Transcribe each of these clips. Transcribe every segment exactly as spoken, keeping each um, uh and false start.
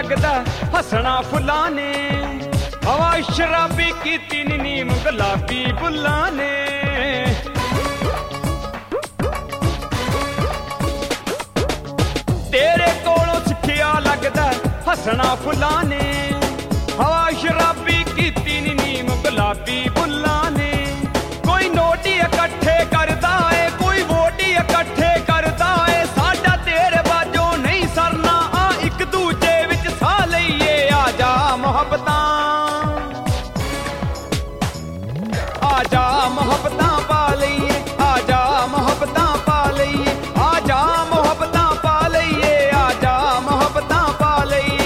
लगदा हसना फुल्लां ने हवा शराबी कीती नी नीम गुलाबी बुल्लां ने तेरे कोलों सिक्खिया लगदा हसना फुल्लां ने हवा शराबी कीती नी नीम गुलाबी बुल्लां ने कोई नोट इकट्ठे करदा है कोई वोट इकट्ठे करदा है साडा तेरे बाजो नहीं सरना आ एक दूजे विच सा लईए आजा मोहब्बतां आजा मोहब्बतां पा लईए आजा मोहब्बतां पा लईए आजा मोहब्बतां पा लईए आजा मोहब्बतां पा लईए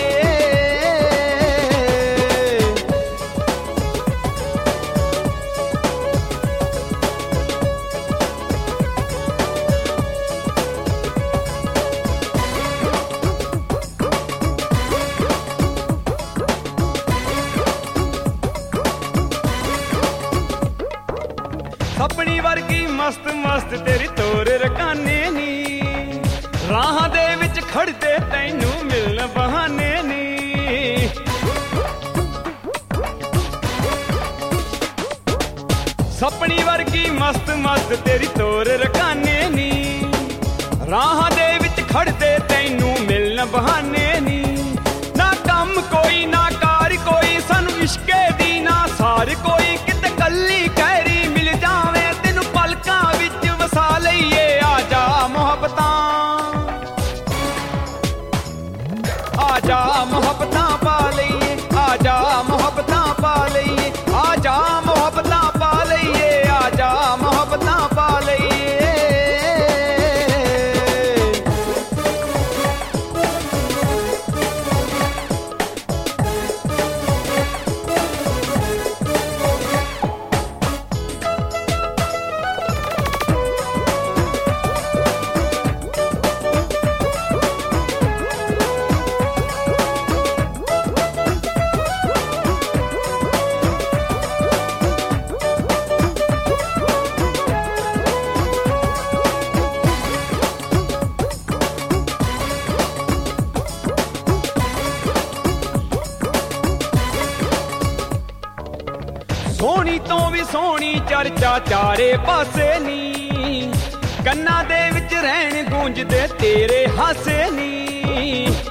अपनी वर्गी मस्त मस्त तेरी तोर रकाने नी राहां दे विच खड़दे तैनू मिलन बहाने नी सपनी वर्गी मस्त मस्त तेरी तोर रकाने नी राहां दे विच खड़दे तैनू मिलन बहाने नी ना कम कोई ना कार कोई सानू इश्के दी ना सार कोई किते कल्ली कहरी मिल जावे तेनू पलकां विच वसा लईए आजा मोहब्बतां आजा मोहब्बतां पा लईए आजा मोहब्बतां पा लईए आजा मोहब्बतां पा लईए आजा मोहब्बतां पा लईए सोहनी तो भी सोहनी चर्चा चारे पासे नी कन्ना दे विच रहन गूंजदे तेरे हासे नी